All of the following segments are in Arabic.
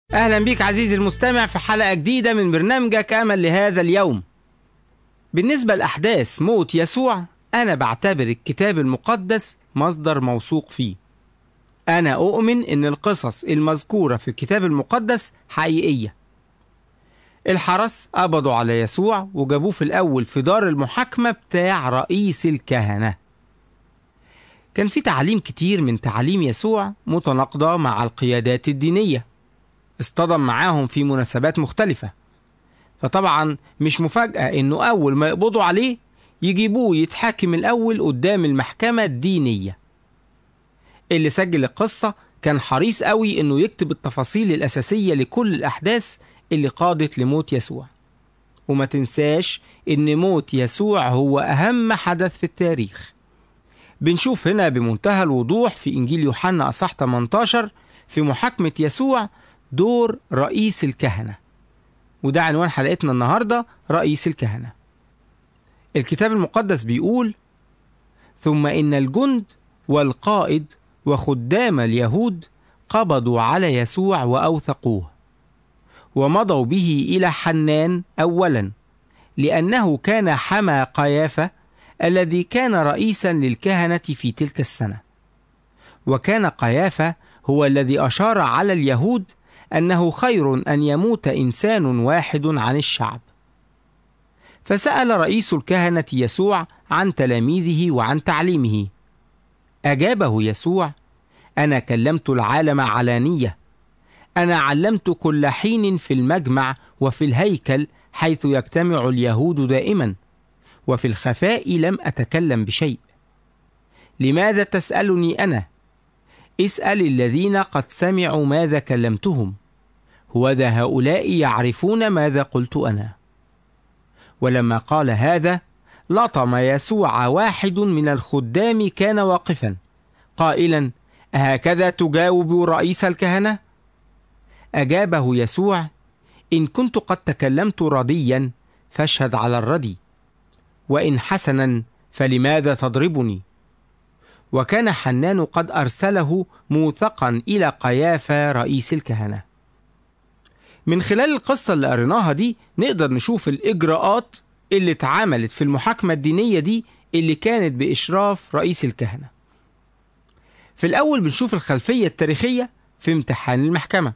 أهلا بيك عزيزي المستمع في حلقة جديدة من برنامجك أمل لهذا اليوم. بالنسبة لأحداث موت يسوع، أنا بعتبر الكتاب المقدس مصدر موثوق فيه. أنا أؤمن إن القصص المذكورة في الكتاب المقدس حقيقية. الحرس قبضوا على يسوع وجابوه في الأول في دار المحاكمة بتاع رئيس الكهنة. كان في تعاليم كتير من تعاليم يسوع متناقضة مع القيادات الدينية، اصطدم معاهم في مناسبات مختلفة. فطبعا مش مفاجأة انه اول ما يقبضوا عليه يجيبوه يتحاكم الاول قدام المحكمة الدينية. اللي سجل القصة كان حريص قوي انه يكتب التفاصيل الاساسية لكل الاحداث اللي قادت لموت يسوع. وما تنساش ان موت يسوع هو اهم حدث في التاريخ. بنشوف هنا بمنتهى الوضوح في انجيل يوحنا اصحاح 18 في محاكمة يسوع دور رئيس الكهنة، وده عنوان حلقتنا النهاردة، رئيس الكهنة. الكتاب المقدس بيقول: ثم إن الجند والقائد وخدام اليهود قبضوا على يسوع وأوثقوه، ومضوا به إلى حنان أولا، لأنه كان حمى قيافة الذي كان رئيسا للكهنة في تلك السنة. وكان قيافة هو الذي أشار على اليهود أنه خير أن يموت إنسان واحد عن الشعب. فسأل رئيس الكهنة يسوع عن تلاميذه وعن تعليمه. أجابه يسوع: أنا كلمت العالم علانية، أنا علمت كل حين في المجمع وفي الهيكل حيث يجتمع اليهود دائما، وفي الخفاء لم أتكلم بشيء. لماذا تسألني أنا؟ اسأل الذين قد سمعوا ماذا كلمتهم، هوذا هؤلاء يعرفون ماذا قلت أنا. ولما قال هذا لطم يسوع واحد من الخدام كان واقفا قائلا: أهكذا تجاوب رئيس الكهنة؟ أجابه يسوع: إن كنت قد تكلمت رديا فاشهد على الردي، وإن حسنا فلماذا تضربني؟ وكان حنان قد أرسله موثقا إلى قيافة رئيس الكهنة. من خلال القصة اللي قريناها دي نقدر نشوف الإجراءات اللي اتعملت في المحاكمة الدينية دي اللي كانت بإشراف رئيس الكهنة. في الأول بنشوف الخلفية التاريخية في امتحان المحكمة.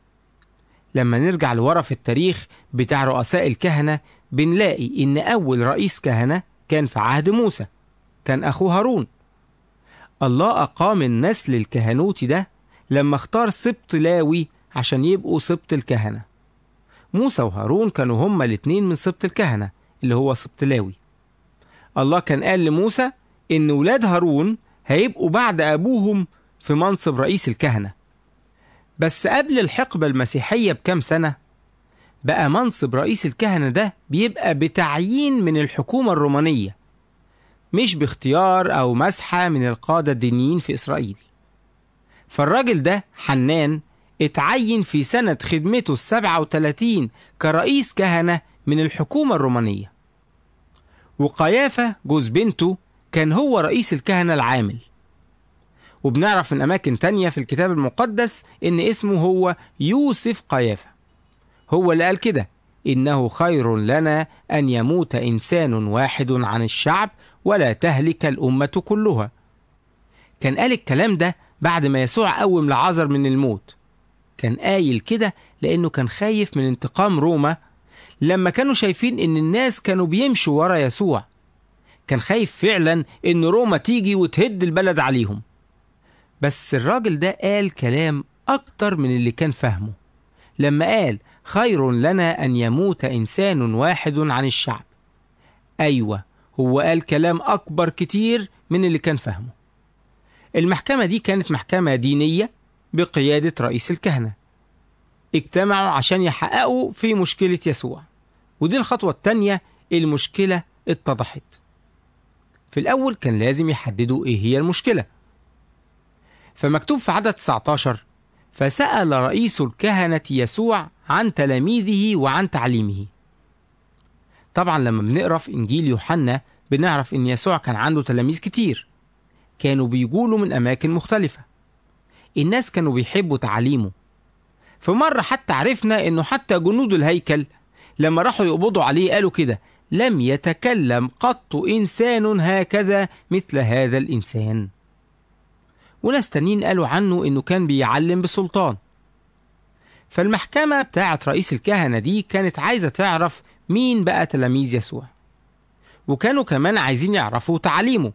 لما نرجع لورا في التاريخ بتاع رؤساء الكهنة بنلاقي إن أول رئيس كهنة كان في عهد موسى، كان أخوه هارون. الله أقام النسل الكهنوتي ده لما اختار سبط لاوي عشان يبقوا سبط الكهنة. موسى وهارون كانوا هما الاتنين من سبط الكهنة اللي هو سبط لاوي. الله كان قال لموسى إن ولاد هارون هيبقوا بعد أبوهم في منصب رئيس الكهنة. بس قبل الحقبة المسيحية بكام سنة بقى منصب رئيس الكهنة ده بيبقى بتعيين من الحكومة الرومانية، مش باختيار أو مسحة من القادة الدينيين في إسرائيل. فالراجل ده حنان اتعين في سنة خدمته 37 كرئيس كهنة من الحكومة الرومانية. وقيافة جوز بنته كان هو رئيس الكهنة العامل. وبنعرف من أماكن تانية في الكتاب المقدس إن اسمه هو يوسف قيافة. هو اللي قال كده: إنه خير لنا أن يموت إنسان واحد عن الشعب ولا تهلك الأمة كلها. كان قال الكلام ده بعد ما يسوع قوم لعازر من الموت. كان قايل كده لأنه كان خايف من انتقام روما لما كانوا شايفين إن الناس كانوا بيمشوا ورا يسوع. كان خايف فعلا إن روما تيجي وتهد البلد عليهم. بس الراجل ده قال كلام أكتر من اللي كان فهمه لما قال: خير لنا أن يموت إنسان واحد عن الشعب. أيوة، هو قال كلام أكبر كتير من اللي كان فهمه. المحكمة دي كانت محكمة دينية بقيادة رئيس الكهنة. اجتمعوا عشان يحققوا في مشكلة يسوع، ودي الخطوة التانية. المشكلة اتضحت. في الأول كان لازم يحددوا إيه هي المشكلة. فمكتوب في عدد 19: فسأل رئيس الكهنة يسوع عن تلاميذه وعن تعليمه. طبعا لما بنقرأ في إنجيل يوحنا بنعرف إن يسوع كان عنده تلاميذ كتير، كانوا بيقولوا من أماكن مختلفة. الناس كانوا بيحبوا تعليمه، في مرة حتى عرفنا إنه حتى جنود الهيكل لما راحوا يقبضوا عليه قالوا كده: لم يتكلم قط إنسان هكذا مثل هذا الإنسان. وناس تانيين قالوا عنه إنه كان بيعلم بسلطان. فالمحكمة بتاعت رئيس الكهنة دي كانت عايزة تعرف مين بقى تلاميذ يسوع، وكانوا كمان عايزين يعرفوا تعاليمه.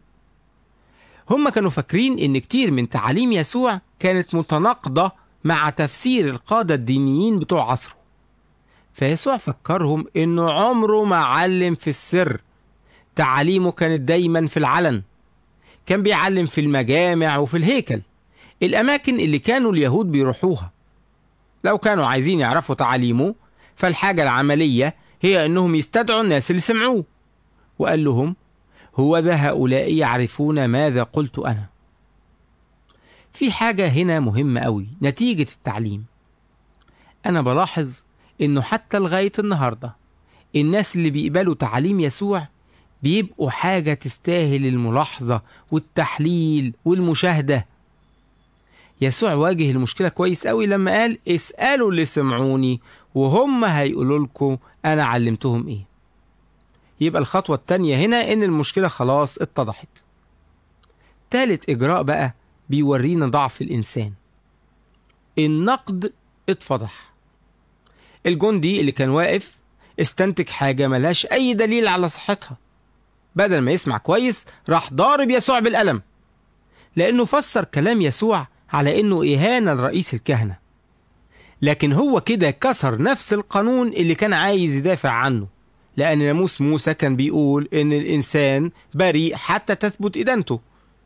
هم كانوا فاكرين إن كتير من تعاليم يسوع كانت متناقضة مع تفسير القادة الدينيين بتوع عصره. فيسوع فكرهم إنه عمره ما علم في السر، تعاليمه كانت دايما في العلن. كان بيعلم في المجامع وفي الهيكل، الأماكن اللي كانوا اليهود بيروحوها. لو كانوا عايزين يعرفوا تعاليمه فالحاجة العملية هي أنهم يستدعوا الناس اللي سمعوه. وقال لهم: هو ذا هؤلاء يعرفون ماذا قلت أنا. في حاجة هنا مهمة قوي نتيجة التعليم. أنا بلاحظ إنه حتى لغاية النهاردة الناس اللي بيقبلوا تعاليم يسوع بيبقوا حاجة تستاهل الملاحظة والتحليل والمشاهدة. يسوع واجه المشكلة كويس قوي لما قال: اسألوا اللي سمعوني وهم هيقولوا لكم أنا علمتهم إيه. يبقى الخطوة التانية هنا إن المشكلة خلاص اتضحت. تالت إجراء بقى بيورينا ضعف الإنسان. النقد اتفضح. الجندي اللي كان واقف استنتج حاجة ملهاش أي دليل على صحتها. بدل ما يسمع كويس راح ضارب يسوع بالقلم، لأنه فسر كلام يسوع على إنه إهانة لرئيس الكهنة. لكن هو كده كسر نفس القانون اللي كان عايز يدافع عنه، لأن ناموس موسى كان بيقول إن الإنسان بريء حتى تثبت إدانته.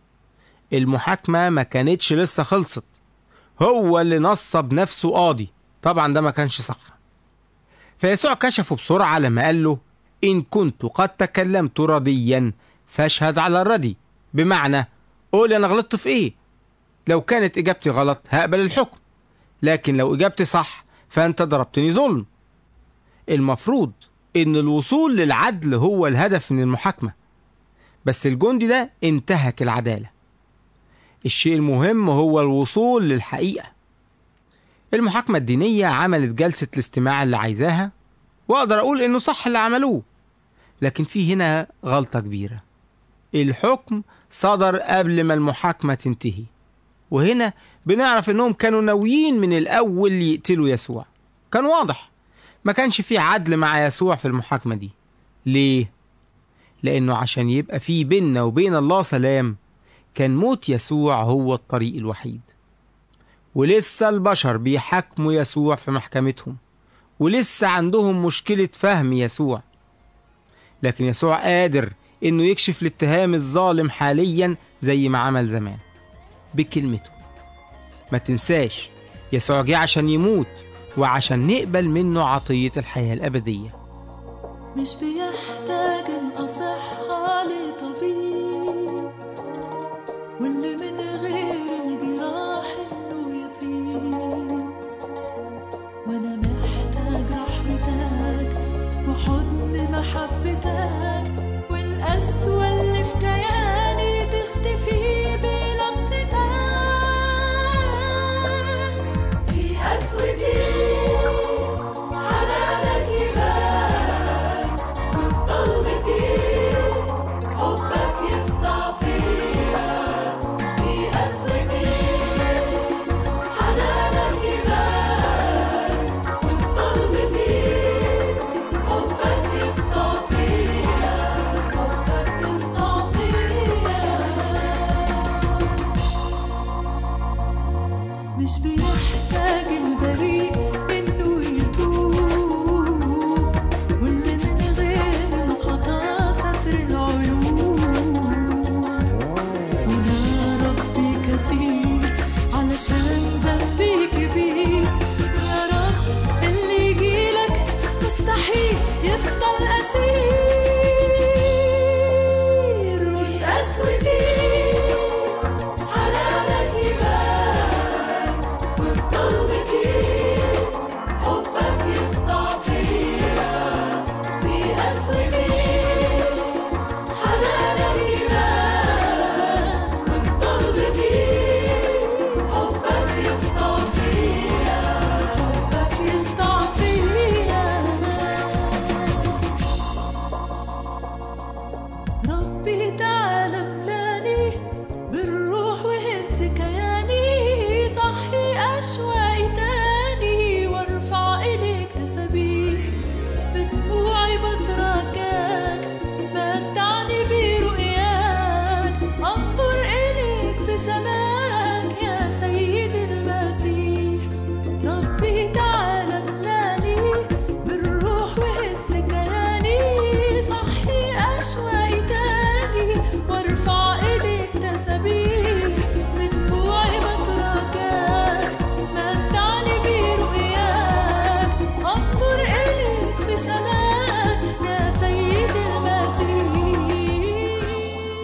المحاكمة ما كانتش لسه خلصت، هو اللي نصب نفسه قاضي. طبعا ده ما كانش صح. فيسوع كشفه بسرعة لما قال له: إن كنت قد تكلمت رديا فاشهد على الردي. بمعنى قول أنا غلطت في إيه. لو كانت إجابتي غلط هقبل الحكم، لكن لو إجابتي صح فأنت ضربتني ظلم. المفروض إن الوصول للعدل هو الهدف من المحاكمة، بس الجندي ده انتهك العدالة. الشيء المهم هو الوصول للحقيقة. المحاكمة الدينية عملت جلسة الاستماع اللي عايزاها، وأقدر أقول إنه صح اللي عملوه، لكن في هنا غلطة كبيرة. الحكم صدر قبل ما المحاكمة تنتهي، وهنا بنعرف إنهم كانوا ناويين من الأول يقتلوا يسوع. كان واضح ما كانش فيه عدل مع يسوع في المحاكمة دي. ليه؟ لأنه عشان يبقى فيه بيننا وبين الله سلام كان موت يسوع هو الطريق الوحيد. ولسه البشر بيحاكموا يسوع في محكمتهم، ولسه عندهم مشكلة فهم يسوع. لكن يسوع قادر إنه يكشف الاتهام الظالم حاليا زي ما عمل زمان بكلمته. ما تنساش يسوع جه عشان يموت وعشان نقبل منه عطية الحياة الأبدية. مش بيحتاج الأصحة لطبيب، واللي من غير الجراح إنه يطيب. وأنا محتاج رحمتك وحضن محبتك، والقسوة اللي في كياني تختفي بلمستك. في قسوتي حنانك يبان، وفي ضلمتي حبك يسطع فيا. في قسوتي حنانك يبان، وفي ضلمتي حبك يسطع فيا.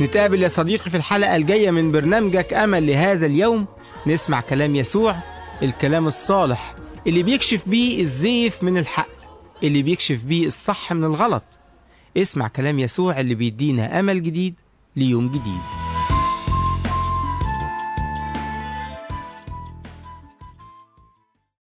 نتقابل يا صديقي في الحلقة الجاية من برنامجك أمل لهذا اليوم، نسمع كلام يسوع، الكلام الصالح اللي بيكشف بيه الزيف من الحق، اللي بيكشف بيه الصح من الغلط. اسمع كلام يسوع اللي بيدينا أمل جديد ليوم جديد.